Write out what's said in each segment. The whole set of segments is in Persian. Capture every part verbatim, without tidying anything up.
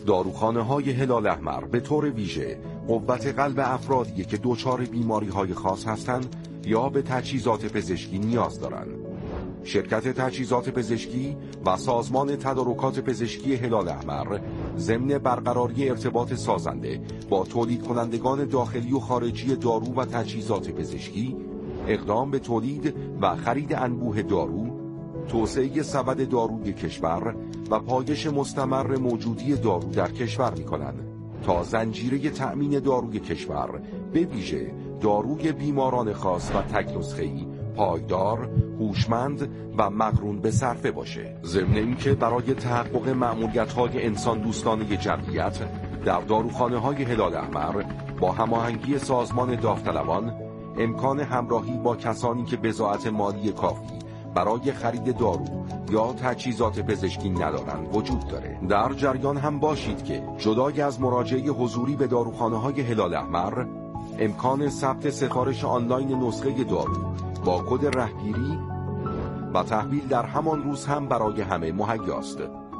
داروخانه‌های هلال احمر به طور ویژه قوت قلب افرادی که دچار بیماری‌های خاص هستند یا به تجهیزات پزشکی نیاز دارند. شرکت تجهیزات پزشکی و سازمان تدارکات پزشکی هلال احمر ضمن برقراری ارتباط سازنده با تولید کنندگان داخلی و خارجی دارو و تجهیزات پزشکی، اقدام به تولید و خرید انبوه دارو، توسعه سبد داروی کشور و پایش مستمر موجودی دارو در کشور می‌کنند تا زنجیره تأمین داروی کشور به ویژه داروی بیماران خاص و تک نسخه‌ای پایدار، هوشمند و مقرون به صرفه باشه. ضمن اینکه برای تحقق مأموریت‌های انسان دوستانه جمعیت در داروخانه‌های هلال احمر با هماهنگی سازمان داوطلبان امکان همراهی با کسانی که بضاعت مالی کافی برای خرید دارو یا تجهیزات پزشکی ندارند وجود داره. در جریان هم باشید که جدای از مراجعه حضوری به داروخانه‌های هلال احمر، امکان ثبت سفارش آنلاین نسخه دارو با کد رهگیری و تحویل در همان روز هم برای همه مهیاست.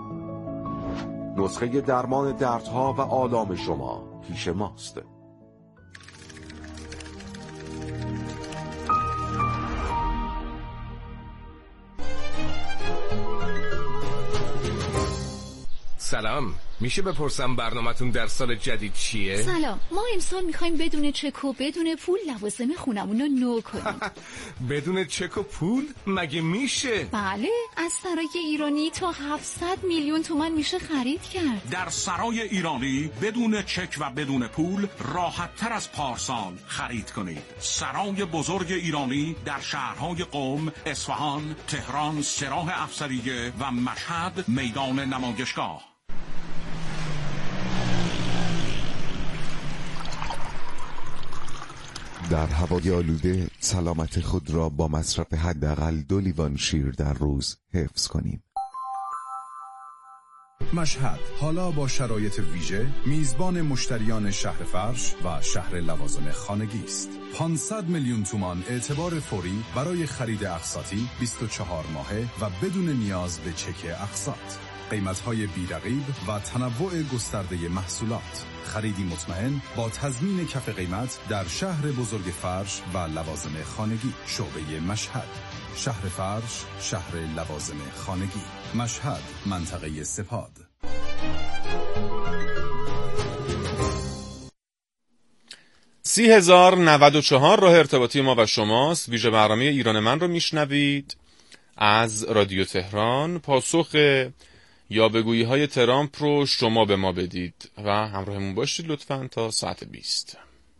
نسخه درمان دردها و آلام شما پیش ماست. سلام، میشه بپرسم برنامه‌تون در سال جدید چیه؟ سلام، ما امسال میخوایم بدون چک و بدون پول لوازم خونمون رو نو کنیم. بدون چک و پول؟ مگه میشه؟ بله، از سرای ایرانی تا هفتصد میلیون تومان میشه خرید کرد. در سرای ایرانی بدون چک و بدون پول راحت تر از پارسال خرید کنید. سرای بزرگ ایرانی در شهرهای قم، اصفهان، تهران، سراح افسریه و مشهد میدان نمایشگاه. در هوای آلوده سلامت خود را با مصرف حداقل دو لیوان شیر در روز حفظ کنیم. مشهد حالا با شرایط ویژه میزبان مشتریان شهر فرش و شهر لوازم خانگی است. پانصد میلیون تومان اعتبار فوری برای خرید اقساطی بیست و چهار ماهه و بدون نیاز به چک اقساط. قیمت‌های بی‌رقیب و تنوع گسترده محصولات. خریدی مطمئن با تضمین کف قیمت در شهر بزرگ فرش و لوازم خانگی. شعبه مشهد، شهر فرش، شهر لوازم خانگی. مشهد، منطقه سپاد. سی هزار نود و چهار راه ارتباطی ما و شماست. ویژه برنامه ایران من رو میشنوید از رادیو تهران. پاسخ یا بگویی های ترامپ رو شما به ما بدید و همراهمون باشید لطفاً تا ساعت بیست.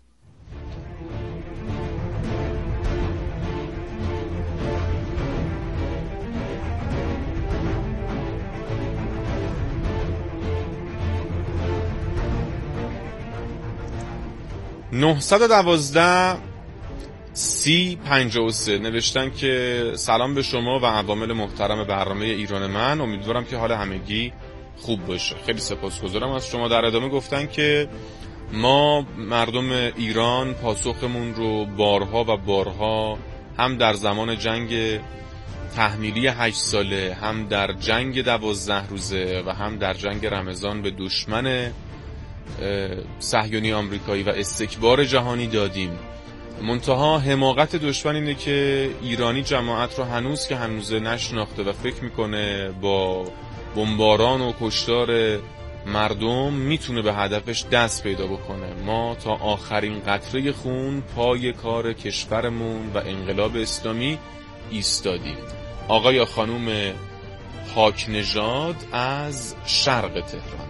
نهصد و دوازده سی پنجاه و سه نوشتن که سلام به شما و عوامل محترم برنامه ایران من، امیدوارم که حال همگی خوب باشه. خیلی سپاسگزارم از شما. در ادامه گفتن که ما مردم ایران پاسخمون رو بارها و بارها هم در زمان جنگ تحمیلی هشت ساله، هم در جنگ دوازده روزه و هم در جنگ رمضان به دشمن صهیونی آمریکایی و استکبار جهانی دادیم. منتها حماقت دشمن اینه که ایرانی جماعت رو هنوز که هنوزه نشناخته و فکر میکنه با بمباران و کشتار مردم میتونه به هدفش دست پیدا بکنه. ما تا آخرین قطره خون پای کار کشورمون و انقلاب اسلامی ایستادیم. آقا یا خانوم حاک نژاد از شرق تهران.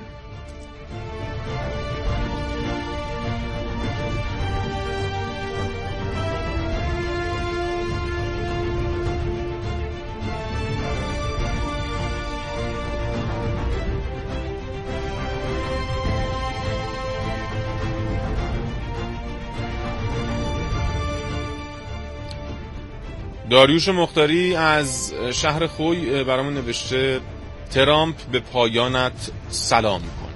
داریوش مختاری از شهر خوی برامون نوشته ترامپ به پایانت سلام کن.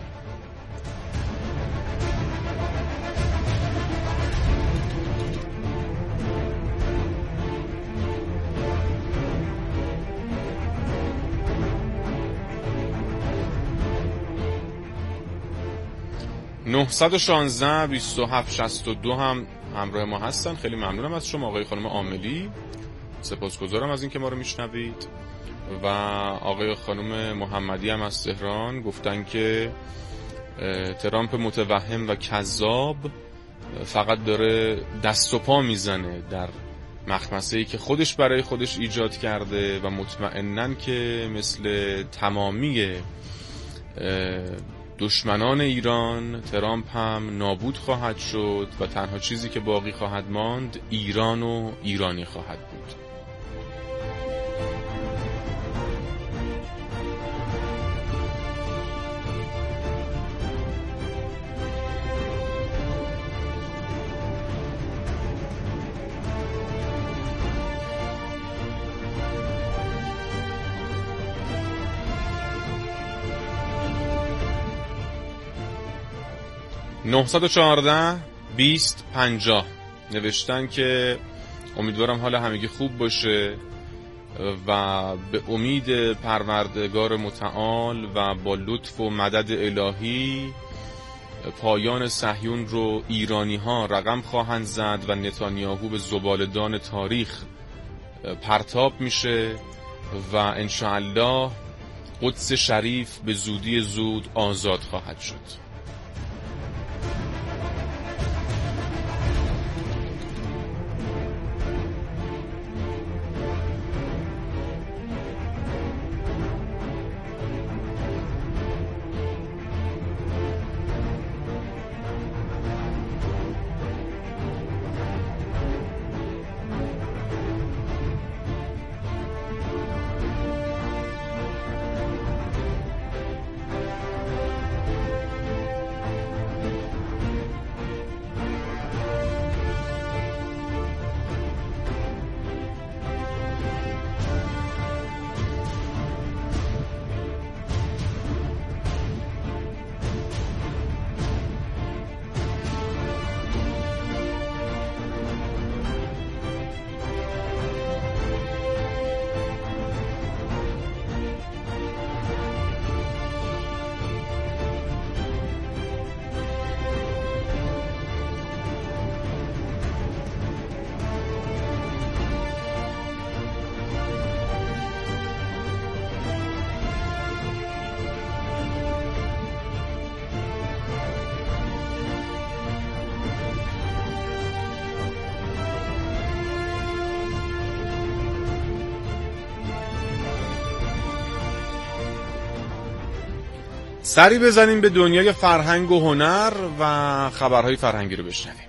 نه یک شش بیست و هفت شصت و دو هم همراه ما هستن. خیلی ممنونم از شما آقای خانم عاملی، سپاسگزارم از اینکه ما رو میشنوید. و آقای خانم محمدی هم از تهران گفتن که ترامپ متوهم و کذاب فقط داره دست و پا میزنه در مخمسه‌ای که خودش برای خودش ایجاد کرده و مطمئنن که مثل تمامی دشمنان ایران ترامپ هم نابود خواهد شد و تنها چیزی که باقی خواهد ماند ایران و ایرانی خواهد بود. نه یک چهار بیست پنجاه نوشتن که امیدوارم حال همگی خوب باشه و به امید پروردگار متعال و با لطف و مدد الهی پایان صهیون رو ایرانی ها رقم خواهند زد و نتانیاهو به زبالدان تاریخ پرتاب میشه و انشاءالله قدس شریف به زودی زود آزاد خواهد شد. سری بزنیم به دنیای فرهنگ و هنر و خبرهای فرهنگی رو بشنویم.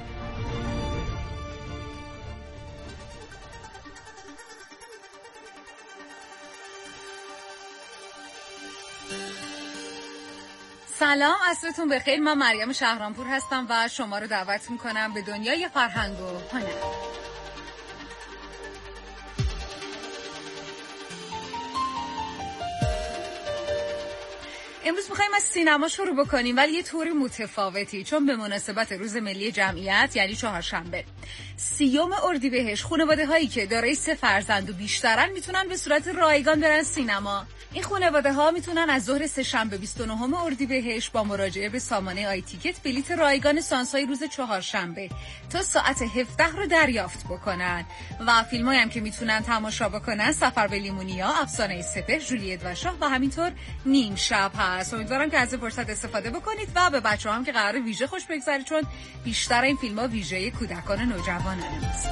سلام، عصرتون بخیر. من مریم شهرانپور هستم و شما رو دعوت میکنم به دنیای فرهنگ و هنر. امروز می‌خوایم از سینما شروع بکنیم، ولی یه طور متفاوتی، چون به مناسبت روز ملی جمعیت یعنی چهارشنبه سیوم اردیبهشت خانواده هایی که دارای سه فرزند و بیشترن میتونن به صورت رایگان برن سینما. این خانواده ها میتونن از ظهر سه‌شنبه بیست و نهم اردیبهشت با مراجعه به سامانه آی تیکت بلیت رایگان سانس‌های روز چهارشنبه تا ساعت هفده رو دریافت بکنن و فیلمایی هم که میتونن تماشا بکنن سفر به لیمونیا، افسانه سپهر، جولیت و شاه و همینطور نیم شب هست. امیدوارم که از این فرصت استفاده بکنید و به بچه‌ها هم که قراره ویژه خوش بگذره، چون بیشتر این فیلم‌ها ویژه کودکان نوجوانان است.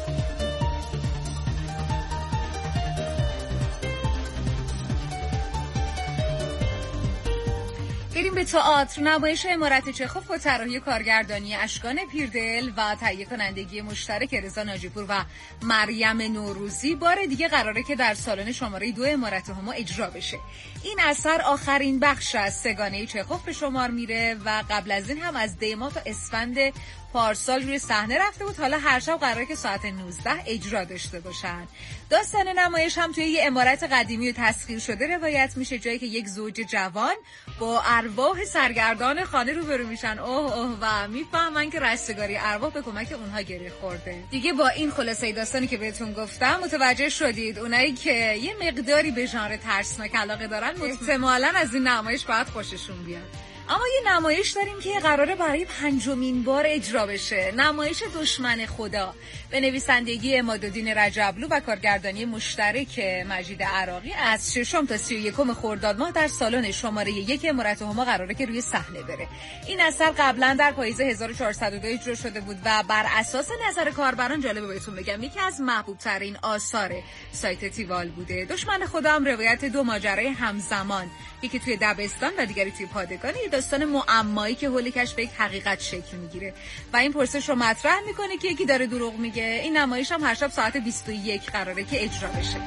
بریم به تئاتر. نمایش عمارت چخوف با طراحی کارگردانی اشکان پیردل و تهیه کنندگی مشترک رضا ناجی‌پور و مریم نوروزی بار دیگه قراره که در سالن شماره دو عمارت هما اجرا بشه. این اثر آخرین بخش از سگانه چخوف به شمار میره و قبل از این هم از دی ماه تا اسفند پارسال روی صحنه رفته بود. حالا هر شب قراره که ساعت نوزده اجرا داشته باشن. داستان نمایش هم توی یه عمارت قدیمی و تسخیر شده روایت میشه، جایی که یک زوج جوان با ارواح سرگردان خانه روبرو میشن. اوه اوه و میفهمن که رستگاری ارواح به کمک اونها گره خورده. دیگه با این خلاصه داستانی که بهتون گفتم متوجه شدید اونایی که یه مقداری به ژانر ترسناک علاقه دارن احتمالاً از این نمایش باید خوششون بیاد. اما یه نمایش داریم که قراره برای پنجمین بار اجرا بشه. نمایش دشمن خدا به نویسندگی عمادالدین رجبلو و کارگردانی مشترک مجید عراقی از ششم تا سی و یکم خرداد ماه در سالن شماره یک امارت هما قراره که روی صحنه بره. این اثر قبلا در پاییز هزار و چهارصد و دو اجرا شده بود و بر اساس نظر کاربران، جالبه بهتون بگم، یکی از محبوب ترین آثار سایت تیوال بوده. دشمن خدا هم روایت دو ماجرای همزمان، یکی توی دبستان و دیگری توی پادگان، یه داستان معمایی که حول کشف یک حقیقت شکل میگیره و این پرسش رو مطرح میکنه که یکی داره دروغ میگه. این نمایش هم هر شب ساعت بیست و یک قراره که اجرا بشه.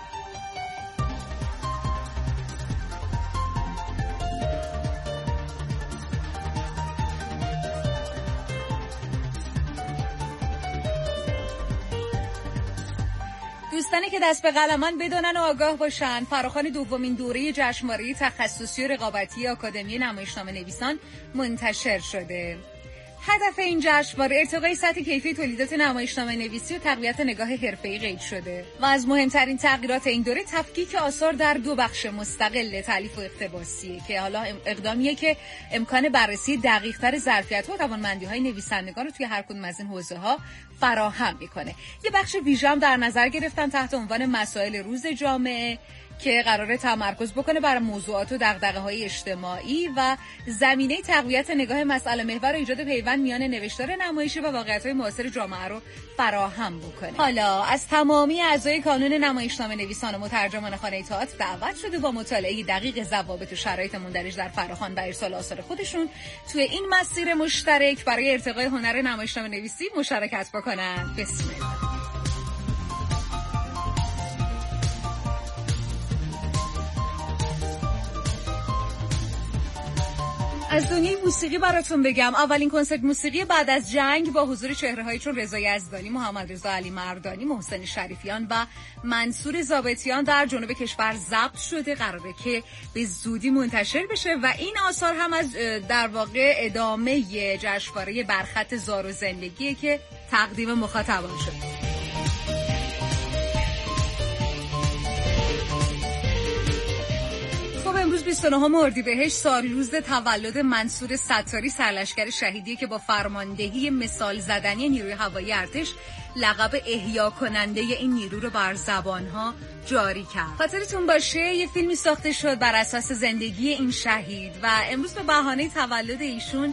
دوستانی که دست به قلمان بدونن و آگاه باشن، فراخوان دومین دوره جشنواره تخصصی و رقابتی آکادمی نمایشنامه نویسان منتشر شده. هدف این جشنواره ارتقای سطح کیفی تولیدات نمایشنامه نویسی و تقویت نگاه حرفه‌ای قید شده و از مهمترین تغییرات این دوره تفکیک آثار در دو بخش مستقل، تالیف و اقتباسیه، که حالا اقدامیه که امکان بررسی دقیق‌تر ظرفیت‌ها و توانمندی‌های نویسندگان رو توی هر کدوم از این حوزه‌ها فراهم می‌کنه. یه بخش ویژه هم در نظر گرفتن تحت عنوان مسائل روز جامعه که قراره تمرکز بکنه بر موضوعات و دغدغه‌های اجتماعی و زمینه تقویت نگاه مسئله محور و ایجاد پیوند میان نوشتار نمایشی و واقعیت‌های معاصر جامعه رو فراهم بکنه. حالا از تمامی اعضای کانون نمایشنامه نویسان و مترجمان خانه تئاتر دعوت شده با مطالعه دقیق ضوابط و شرایط مندرج در فراخوان و ارسال آثار خودشون توی این مسیر مشترک برای ارتقای هنر نمایشنامه نویسی مشارکت بکنن. بسم الله. از دنیای موسیقی براتون بگم. اولین کنسرت موسیقی بعد از جنگ با حضور چهره‌هایی چون رضا یزدانی، محمد رضا علی مردانی، محسن شریفیان و منصور ضابطیان در جنوب کشور ضبط شده. قراره که به زودی منتشر بشه و این آثار هم از در واقع ادامه جشنواره برخط زار و زندگیه که تقدیم مخاطبان شد. امروز بیست و نهم اردیبهشت سالروز تولد منصور ستاری، سرلشکر شهیدی که با فرماندهی مثال زدنی نیروی هوایی ارتش لقب احیا کننده این نیرو رو بر زبانها جاری کرد. خاطرتون باشه یه فیلمی ساخته شد بر اساس زندگی این شهید و امروز به بهانه تولد ایشون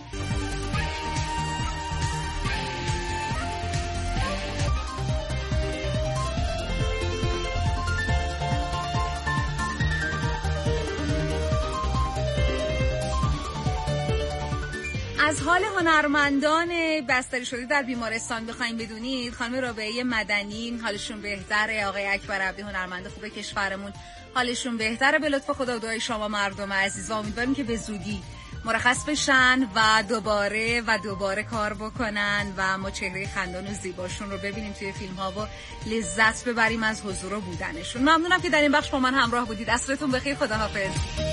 از حال هنرمندان بستری شده در بیمارستان بخوایم بدونید، خانم رابعه مدنی حالشون بهتره، آقای اکبر عبدی هنرمند خوب کشورمون حالشون بهتره به لطف خدا و دعای شما مردم عزیز و امیدواریم که به زودی مرخص بشن و دوباره و دوباره کار بکنن و ما چهره خندان و زیباشون رو ببینیم توی فیلم ها و لذت ببریم از حضور و بودنشون. ممنونم که در این بخش با من همراه بودید. عصرتون بخیر. خداحافظ.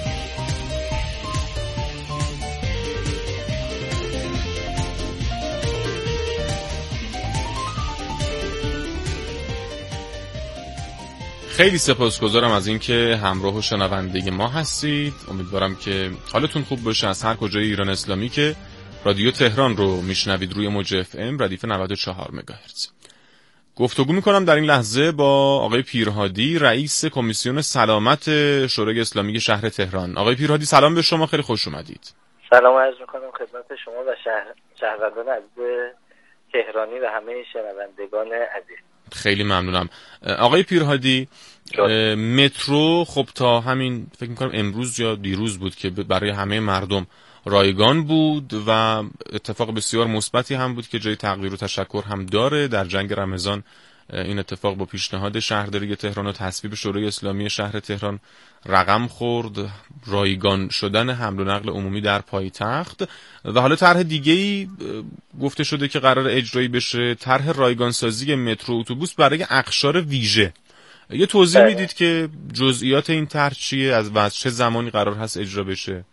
خیلی سپاسگزارم از اینکه همراه و شنونده ما هستید. امیدوارم که حالتون خوب باشه از هر کجای ایران اسلامی که رادیو تهران رو میشنوید روی موج اف ام ردیف نود و چهار مگاهرتز. گفتگو میکنم در این لحظه با آقای پیرهادی، رئیس کمیسیون سلامت شورای اسلامی شهر تهران. آقای پیرهادی سلام به شما، خیلی خوش اومدید. سلام عرض میکنم خدمت شما و شهر شهروندان عزیز تهرانی و همه شنوندگان عزیز. خیلی ممنونم. آقای پیرهادی، مترو خب تا همین فکر میکنم امروز یا دیروز بود که برای همه مردم رایگان بود و اتفاق بسیار مثبتی هم بود که جای تقدیر و تشکر هم داره. در جنگ رمضان این اتفاق با پیشنهاد شهرداری تهران و تصویب شورای اسلامی شهر تهران رقم خورد، رایگان شدن حمل و نقل عمومی در پایتخت. و حالا طرح دیگه‌ای گفته شده که قرار اجرایی بشه، طرح رایگان سازی مترو اتوبوس برای اقشار ویژه. یه توضیح میدید که جزئیات این طرح چیه از و از چه زمانی قرار هست اجرا بشه؟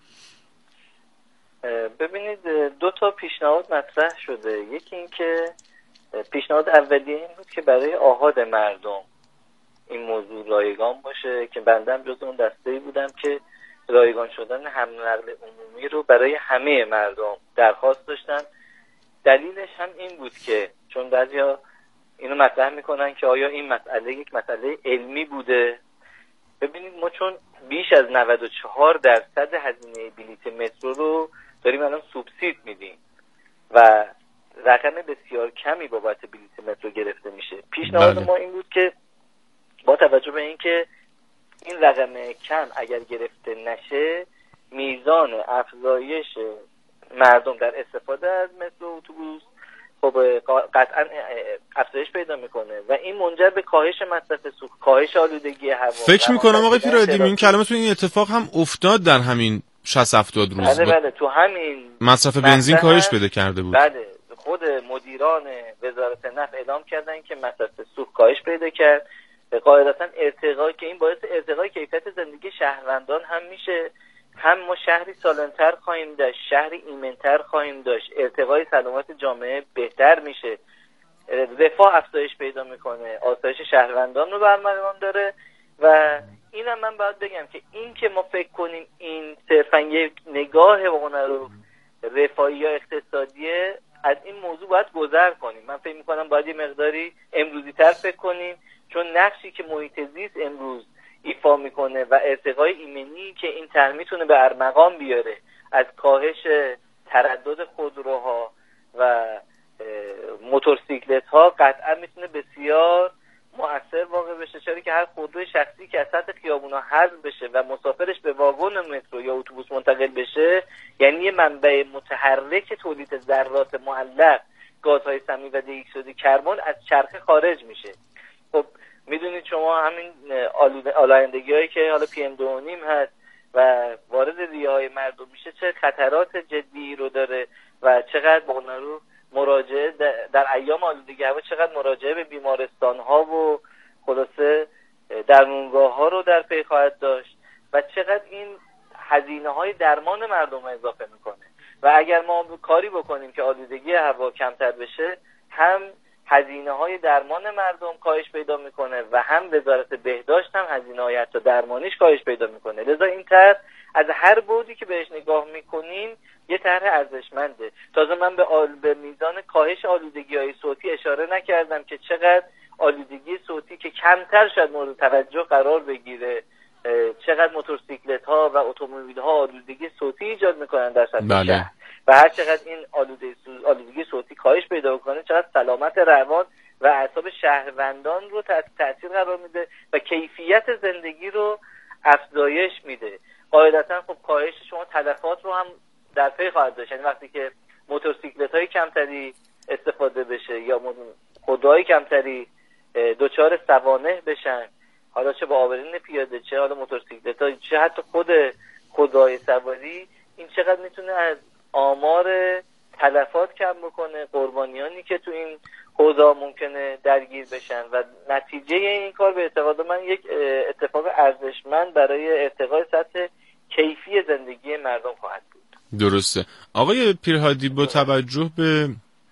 ببینید دو تا پیشنهاد مطرح شده. یکی این که پیشنهاد اولیه این بود که برای آحاد مردم این موضوع رایگان باشه که بنده هم جز اون دسته‌ای بودم که رایگان شدن حمل نقل عمومی رو برای همه مردم درخواست داشتن. دلیلش هم این بود که چون بعضیا اینو مطرح میکنن که آیا این مسئله یک مسئله علمی بوده. ببینید ما چون بیش از نود و چهار درصد هزینه بلیت مترو رو داریم الان سوبسید میدیم و رقم بسیار کمی بابت بلیت مترو گرفته میشه. پیشنهاد بله. ما این بود که با توجه به اینکه این رقم کم اگر گرفته نشه میزان افزایش مردم در استفاده از مترو و اتوبوس خب قطعا افزایش پیدا میکنه و این منجر به کاهش مصرف سوخت، کاهش آلودگی هوا. فکر میکنم آقای پیرهادی این کلمتون این اتفاق هم افتاد در همین شصت هفتاد روز. بله بله تو همین مصرف بنزین کاهش پیدا کرده بود. بله خود مدیران وزارت نفت اعلام کردن که مصرف سوخت کاهش پیدا کرد. قاعدتا ارتقا که این باعث ارتقای کیفیت زندگی شهروندان هم میشه، هم ما شهری سالم‌تر خواهیم داشت، شهری ایمن‌تر خواهیم داشت، ارتقای سلامت جامعه بهتر میشه، رفاه افزایش پیدا میکنه، آسایش شهروندان رو برقرار داره. و اینم من باید بگم که این که ما فکر کنیم این صرفا یک نگاه رو رفاهی یا اقتصادیه، از این موضوع باید گذر کنیم. من فکر میکنم باید یه مقداری امروزی تر فکر کنیم، چون نقشی که محیط زیست امروز ایفا میکنه و ارتقای ایمنی که این طرح میتونه به ارمغان بیاره از کاهش تردد خودروها و موتورسیکلت ها قطعا میتونه بسیار مؤثر واقع بشه، چرا که هر خودروی شخصی که از سطح خیابونا حذف بشه و مسافرش به واگن مترو یا اتوبوس منتقل بشه یعنی یه منبع متحرک تولید ذرات معلق، گازهای سمی و دی اکسید کربن از چرخه خارج میشه. خب میدونید شما همین آلایندگی هایی که حالا پی ام دو و نیم هست و وارد ریه های مردم میشه چه خطرات جدی رو داره و چقدر با اون رو مراجعه در ایام آلودگی هوا چقدر مراجعه به بیمارستان ها و خلاصه درمانگاه ها رو در پی خواهد داشت و چقدر این هزینه های درمان مردم اضافه میکنه. و اگر ما کاری بکنیم که آلودگی هوا کمتر بشه، هم هزینه های درمان مردم کاهش پیدا میکنه و هم وزارت بهداشت هم هزینه های حتی درمانیش کاهش پیدا میکنه. لذا این طرح از هر بعدی که بهش نگاه میکنیم یه طرح ارزشمنده. تازه من به, آل... به میزان کاهش آلودگی های صوتی اشاره نکردم که چقدر آلودگی صوتی که کمتر شاید مورد توجه قرار بگیره، چقدر موتورسیکلت ها و اتومبیل ها آلودگی صوتی ایجاد میکنن در سطح بله. شهر و هر چقدر این آلودگی, آلودگی صوتی کاهش پیدا کنه چقدر سلامت روان و اعصاب شهروندان رو تحت تاثیر قرار میده و کیفیت زندگی رو افزایش میده. قاعدتا خب کاهش شما تلفات رو هم در پی خواهد داشت. یعنی وقتی که موتورسیکلت های کمتری استفاده بشه یا خودروهای کمتری دچار سوانح بشن، حالا چه با آورین پیاده چه حالا موتورسیکلت ها چه حتی خود خودروهای سواری، این چقدر میتونه از آمار تلفات کم بکنه، قربانیانی که تو این حوزه ممکنه درگیر بشن و نتیجه این کار به اعتقاد من یک اتفاق ارزشمند برای ارتقای سطح کیفی زندگی مردم خواهد بود. درسته. آقای پیرهادی با توجه به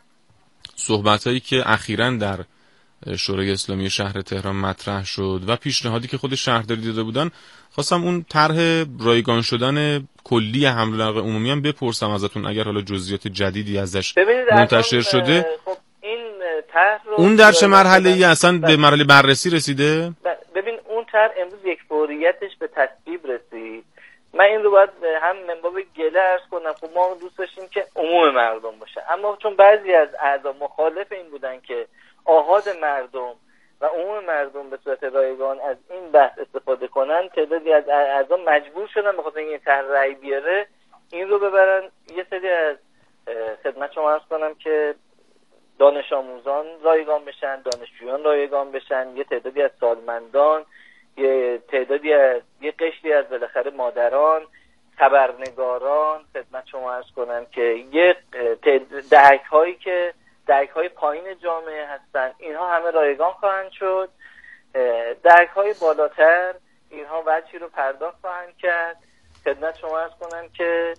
صحبتایی که اخیراً در شورای اسلامی شهر تهران مطرح شد و پیشنهادی که خود شهرداری داده بودن، خواستم اون طرح رایگان شدن کلی حمل نقل عمومی هم بپرسم ازتون اگر حالا جزئیات جدیدی ازش منتشر شده. خب این طرح رو اون در چه مرحله‌ای اصلا به مرحله بررسی رسیده؟ ببین اون طرح امروز یک فوریتش به تصویب رسید. من این رو باید هم من باب گله عرض کنم. خب ما دوست داشتیم که عموم مردم باشه، اما چون بعضی از اعضا مخالف این بودن که آحاد مردم و عموم مردم به صورت رایگان از این بحث استفاده کنن، تعدادی از اعضا مجبور شدن به خاطر این طرح رأی بیاره این رو ببرن. یه سری از خدمت شما عرض کنم که دانش آموزان رایگان بشن، دانشجویان رایگان بشن، یه تعدادی از سالمندان، یه تعدادی از یه قشری از بالاخره مادران، خبرنگاران، خدمت شما عرض کنم که یه دهک هایی که درک های پایین جامعه هستن، اینها همه رایگان خواهند شد. درک های بالاتر اینها وجهی رو پرداخت خواهند کرد. خدمت شما عرض کنم که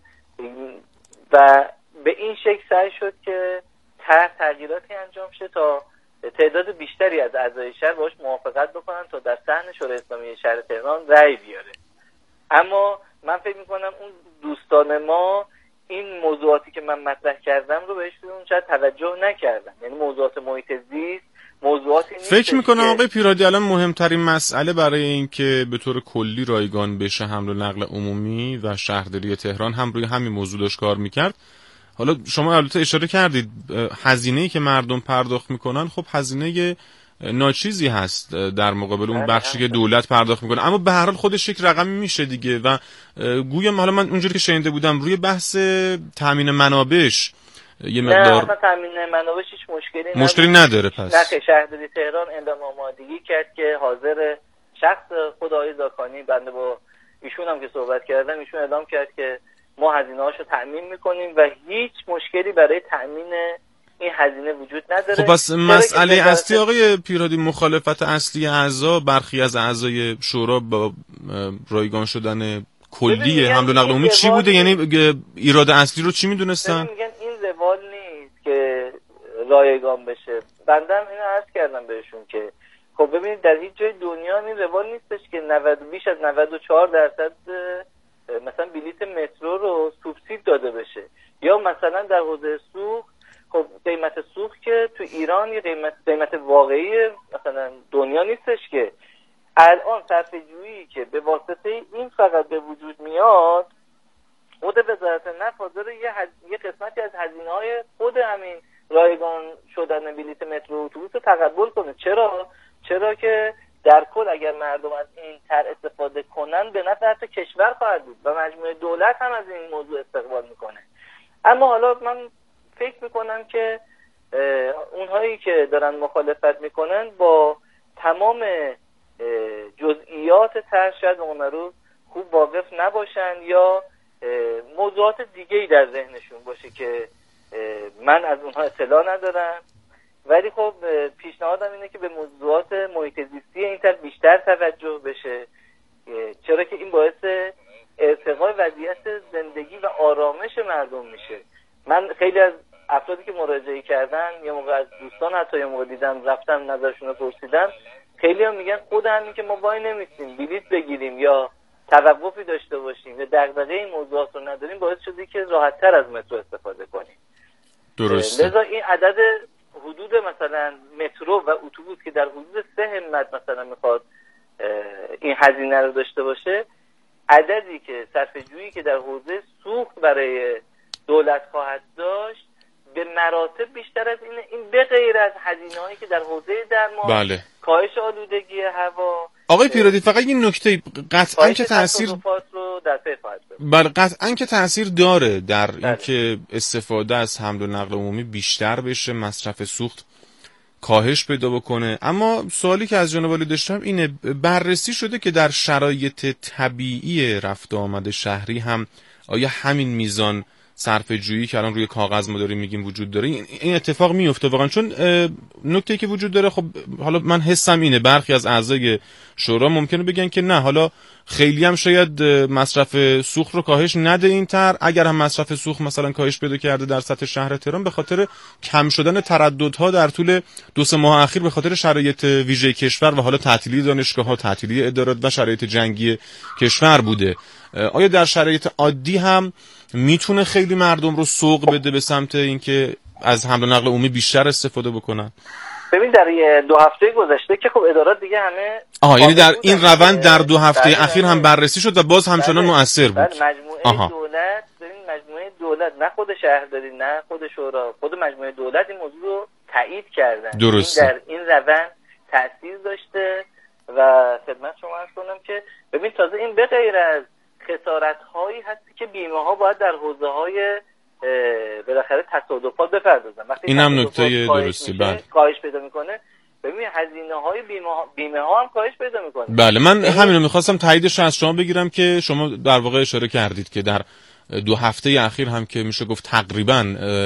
و به این شکل سعی شد که طرح تغییراتی انجام شه تا تعداد بیشتری از اعضای شهر باش موافقت بکنن تا در صحن شورای اسلامی شهر تهران رأی بیاره. اما من فکر میکنم اون دوستان ما این موضوعاتی که من مطرح کردم رو بهشون شاید توجه نکردن. یعنی موضوعات محیط زیست موضوعاتی نیست. فکر میکنم آقای پیرادی الان مهمترین مسئله برای این که به طور کلی رایگان بشه حمل و نقل عمومی و شهرداری تهران هم روی همین موضوع داشت کار میکرد. حالا شما البته اشاره کردید هزینه‌ای که مردم پرداخت میکنن خب هزینه ناچیزی هست در مقابل اون بخشی که دولت پرداخت میکنه، اما به هر حال خودش یک رقمی میشه دیگه. و گویم حالا من اونجوری که شنیده بودم روی بحث تامین منابعش یه مقدار نه تامین منابعش هیچ مشکلی نداره. مشکلی نداره. پس نه، شهرداری تهران اعلام آمادگی کرد که حاضر شخص خود آقای زاکانی، بنده با ایشون هم که صحبت کردم، ایشون اعلام کرد که ما هزینه‌هاشو تامین میکنیم و هیچ مشکلی برای تامین این هزینه وجود نداره. خب پس مسئله اصلی آقای پیرادی مخالفت اصلی اعضا، برخی از اعضای شورا با رایگان شدن کلی حمل و نقل عمومی چی بوده؟ یعنی ایراد اصلی رو چی میدونستن؟ میگن این روال نیست که رایگان بشه. بنده هم اینو عرض کردم بهشون که خب ببینید در هیچ جای دنیا این روال نیستش که نود بیش از نود و چهار درصد مثلا بلیت مترو رو سوبسید داده بشه، یا مثلا در حوزه سوخت خب قیمت سوخت که تو ایران یه قیمت قیمت واقعی مثلا دنیا نیستش که الان صرفه‌جویی که به واسطه این فقط به وجود میاد، خود وزارت نفت حاضر یه, هز... یه قسمتی از هزینه‌های خود همین رایگان شدن بلیت مترو و اتوبوس رو تقبل کنه. چرا؟ چرا که در کل اگر مردم از این طرح استفاده کنن به نفع حتی کشور خواهد بود و مجموعه دولت هم از این موضوع استقبال میکنه. اما حالا من فکر میکنم که اونهایی که دارن مخالفت میکنن با تمام جزئیات طرح شاید اون رو خوب واقف نباشن یا موضوعات دیگه‌ای در ذهنشون باشه که من از اونها اطلاع ندارم. ولی خب پیشنهادم اینه که به موضوعات محیط زیستی این طرح بیشتر توجه بشه، چرا که این باعث ارتقای وضعیت زندگی و آرامش مردم میشه. من خیلی از افرادی که مراجعه کردن یه موقع از دوستان حتی یه موقع دیدم رفتم نظرشون رو پرسیدم، خیلی هم میگن خود همین که ما وای نمیستیم بلیط بگیریم یا توقفی داشته باشیم یا دغدغه این موضوعات رو نداریم باعث شده که راحت‌تر از مترو استفاده کنیم. درسته. لذا این عدد حدود مثلا مترو و اتوبوس که در حدود سه همت مثلا میخواد این هزینه رو داشته باشه، عددی که صرفه‌جویی که در حوزه سوخت برای دولت خواهد داشت به مراتب بیشتر از این این به غیر از هزینه‌هایی که در حوزه درمان، بله. کاهش آلودگی هوا. آقای پیرادی فقط این نکته قطعاً که تاثیر رو در پی خواهد داشت. بله قطعاً که تاثیر داره در اینکه استفاده از حمل و نقل عمومی بیشتر بشه، مصرف سوخت کاهش پیدا بکنه. اما سوالی که از جناب عالی داشتم اینه، بررسی شده که در شرایط طبیعی رفت و آمد شهری هم آیا همین میزان صرفه جویی که الان روی کاغذ ما داریم میگیم وجود داره؟ این اتفاق میفته واقعا؟ چون نکته‌ای که وجود داره خب حالا من حسم اینه برخی از اعضای شورا ممکنه بگن که نه، حالا خیلی هم شاید مصرف سوخت رو کاهش نده این طرح، اگر هم مصرف سوخت مثلا کاهش پیدا کرده در سطح شهر تهران به خاطر کم شدن ترددها در طول دو سه ماه اخیر به خاطر شرایط ویژه کشور و حالا تعطیلی دانشگاه‌ها، تعطیلی ادارات و شرایط جنگی کشور بوده. آیا در شرایط عادی هم میتونه خیلی مردم رو سوق بده به سمت اینکه از حمل و نقل عمومی بیشتر استفاده بکنن؟ ببین در دو هفته گذشته که خب ادارات دیگه همه آها، یعنی در این روند در دو هفته اخیر هم بررسی شد و باز همچنان مؤثر بود. مجموعه آها. دولت، ببین مجموعه دولت، نه خود شهرداری نه خود شورا، خود مجموعه دولت این موضوع رو تایید کردن. درسته. این در این روند تاثیر داشته و خدمت شما عرض کنم که ببین تازه این به غیر از خسارت‌هایی هستی که بیمه‌ها باید در حوزه‌های بالاخره تصادفات بپردازن. وقتی این هم نکته درستی بله کاهش پیدا میکنه، ببین هزینه‌های بیمه بیمه ها هم کاهش پیدا میکنه. بله من همینو می‌خواستم تاییدش از شما بگیرم که شما در واقع اشاره کردید که در دو هفته اخیر هم که میشه گفت تقریباً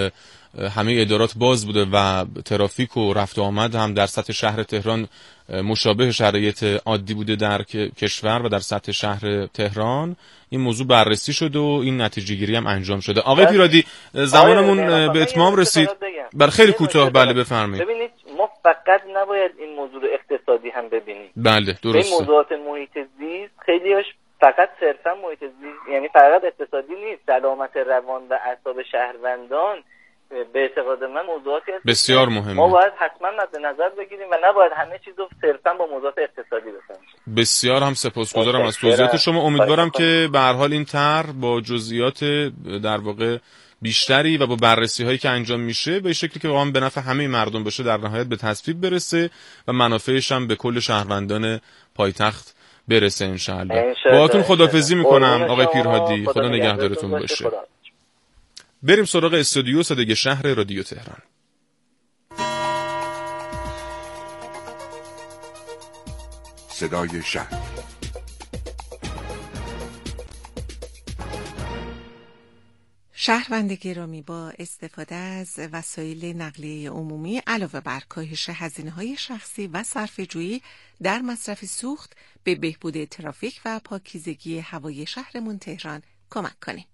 همه ادارات باز بوده و ترافیک و رفت و آمد هم در سطح شهر تهران مشابه شرایط عادی بوده در کشور و در سطح شهر تهران. این موضوع بررسی شده و این نتیجه گیری هم انجام شده. آقای پیرادی زمانمون به اتمام رسید. بر خیلی کوتاه بله بفرمایید. ببینید ما فقط نباید این موضوع اقتصادی هم ببینیم. بله درسته. این موضوعات محیط زیست خیلیش فقط صرفا محیط زیست، یعنی فقط اقتصادی نیست، سلامت روان و اعصاب شهروندان به اعتقاد من موضوعاتی هست بسیار مهمه. ما باید حتما مد نظر بگیریم و نباید همه چیز رو صرفا با موضوعات اقتصادی بفهمیم. بسیار هم سپاسگزارم از توضیحات شما. امیدوارم که به هر حال این طرح با جزئیات در واقع بیشتری و با بررسی هایی که انجام میشه به شکلی که واقعا به نفع همه مردم باشه در نهایت به تصویب برسه و منافعش هم به کل شهروندان پایتخت برسه انشاءالله. باهاتون خداحافظی میکنم آقای پیرهادی، خدا نگهدارتون باشه. بریم سراغ استودیو صدای شهر رادیو تهران. صدای شهر. شهروند گرامی، با استفاده از وسایل نقلیه عمومی علاوه بر کاهش هزینه‌های شخصی و صرفه‌جویی در مصرف سوخت به بهبود ترافیک و پاکیزگی هوای شهرمون تهران کمک کنیم.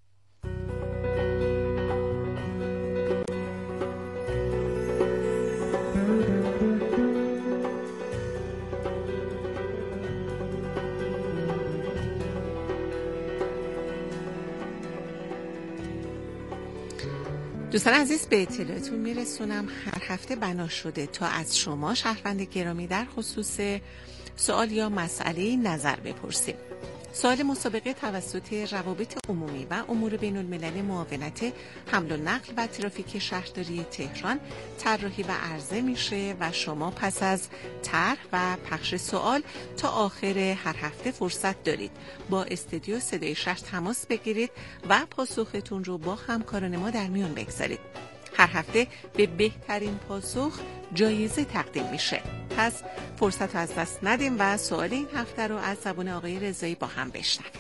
دوستان عزیز، به اطلاعتون میرسونم هر هفته بنا شده تا از شما شهروند گرامی در خصوص سوال یا مسئله نظر بپرسیم. سوال مسابقه توسط روابط عمومی و امور بین الملل معاونت حمل و نقل و ترافیک شهرداری تهران طراحی و عرضه میشه و شما پس از طرح و پخش سوال تا آخر هر هفته فرصت دارید با استودیو صدای شهر تماس بگیرید و پاسختون رو با همکاران ما در میان بگذارید. هر هفته به بهترین پاسخ جایزه تقدیم میشه. پس فرصت رو از دست ندیم و سوال این هفته رو از زبان آقای رضایی با هم بشنویم.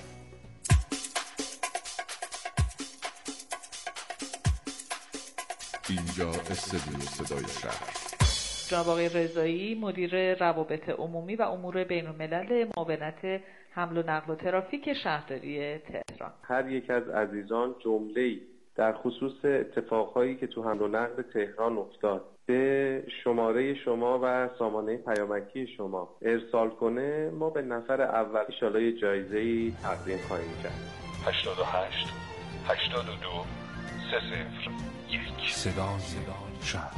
اینجا استودیو صدای شهر. جناب آقای رضایی، مدیر روابط عمومی و امور بین الملل معاونت حمل و نقل و ترافیک شهرداری تهران. هر یک از عزیزان جمله‌ای در خصوص اتفاقهایی که تو حمل و نقل تهران افتاد به شماره شما و سامانه پیامکی شما ارسال کنه، ما به نفر اول انشالله یه جایزه‌ای تقدیم خواهیم کرد. هشتاد و هشت هشتاد و دو سه صفر یک. صدای شهر.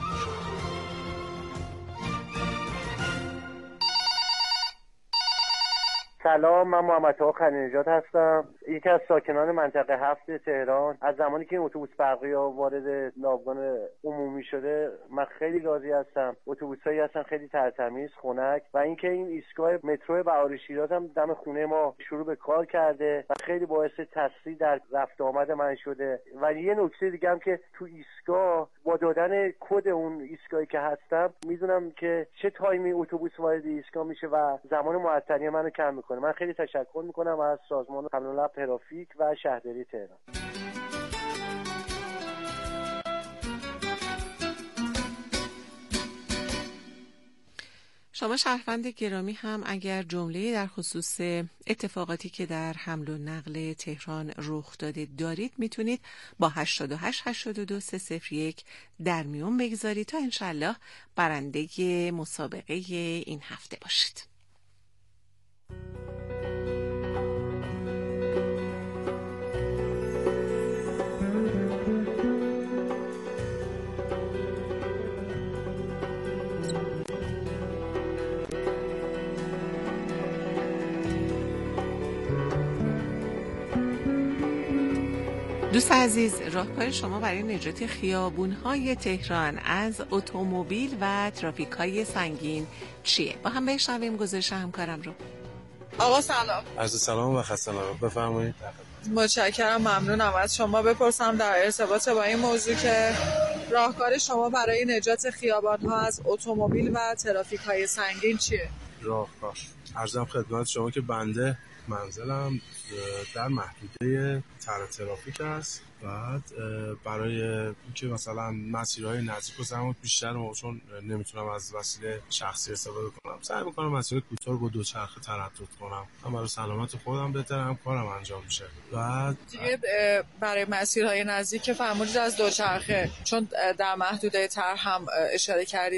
سلام، من محمد تقی خلیل‌نژاد هستم، یکی از ساکنان منطقه هفت تهران. از زمانی که این اتوبوس برقی ها وارد ناوگان عمومی شده من خیلی راضی هستم. اتوبوسایی هستن خیلی ترتمیز، خنک، و اینکه این ایستگاه مترو بهاری شیراز هم دم خونه ما شروع به کار کرده و خیلی باعث تسریع در رفت آمد من شده. و یه نکته دیگه هم که تو ایستگاه با دادن کد اون ایستگاهی که هستم میدونم که چه تایمی اتوبوس وارد ایستگاه میشه و زمان معطلی منو کم میکنه. من خیلی تشکر میکنم از سازمان حمل و نقل ترافیک و شهرداری تهران. شما شهروند گرامی هم اگر جمله در خصوص اتفاقاتی که در حمل و نقل تهران رخ داده دارید میتونید با هشتاد و هشت هشتاد و دو سه صفر یک در میون بگذارید تا انشالله برنده مسابقه این هفته باشید. دوست عزیز، راهکار شما برای نجات خیابون‌های تهران از اتومبیل و ترافیک‌های سنگین چیه؟ با هم بشنویم گزارش همکارم رو. آقا سلام. عرض سلام و خسته نباشید. بفرمایید. متشکرم، ممنونم. از شما بپرسم در ارتباط با این موضوع که راهکار شما برای نجات خیابان‌ها از اتومبیل و ترافیک‌های سنگین چیه؟ راهکار عرضم خدمت شما که بنده منزلم در محدوده طرح ترافیک است. بعد برای اینکه مثلا مسیرهای نزدیک و زمان بیشتر ما چون نمیتونم از وسیله شخصی استفاده کنم، سعی میکنم مسیر کوتاه رو با دوچرخه تردد کنم. هم برای سلامت خودم بهتره، هم کارم انجام میشه. بعد دیگه برای مسیرهای نزدیک که فرمودید از دوچرخه، چون در محدوده طرح هم اشاره کردید